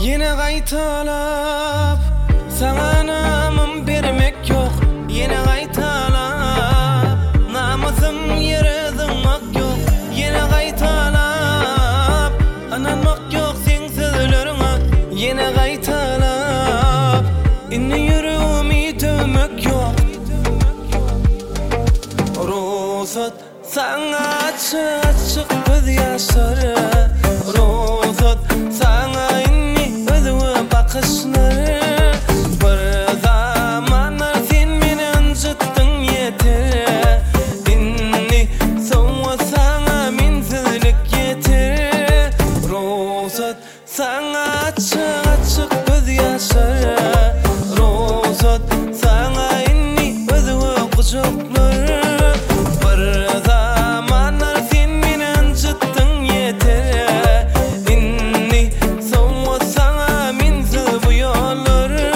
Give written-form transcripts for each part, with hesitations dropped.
Yine qaytalap sana namım bermek yok. Yine qaytalap namusum yere dınmak yok. Yine qaytalap ananmak yok sen sözlerine. Yine qaytalap inni yüreğimi dövmek yok. Ruhsat sana açık göz yaşları. Ruhsat sana inni özüme bakışları. Bir zamanlar sen beni incittin yeter. İnni soğuk sana minsizlik yeter. Ruhsat sana açık göz yaşları. Ruhsat sana inni özüme kucakları. Bir zamanlar sen beni incittin yeter. İnni soğuk sana minsiz bu yolları.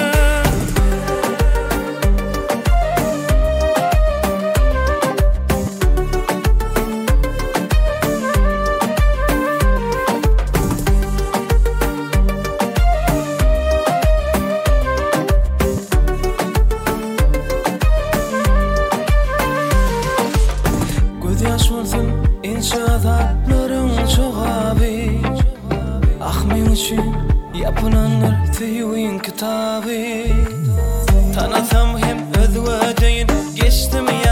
Göz yaş olsun inşaatlarım çok abi. Ah men üçün yapılanlar seviyin kitabı. Tanasam hem özüme deyin geçtim ya.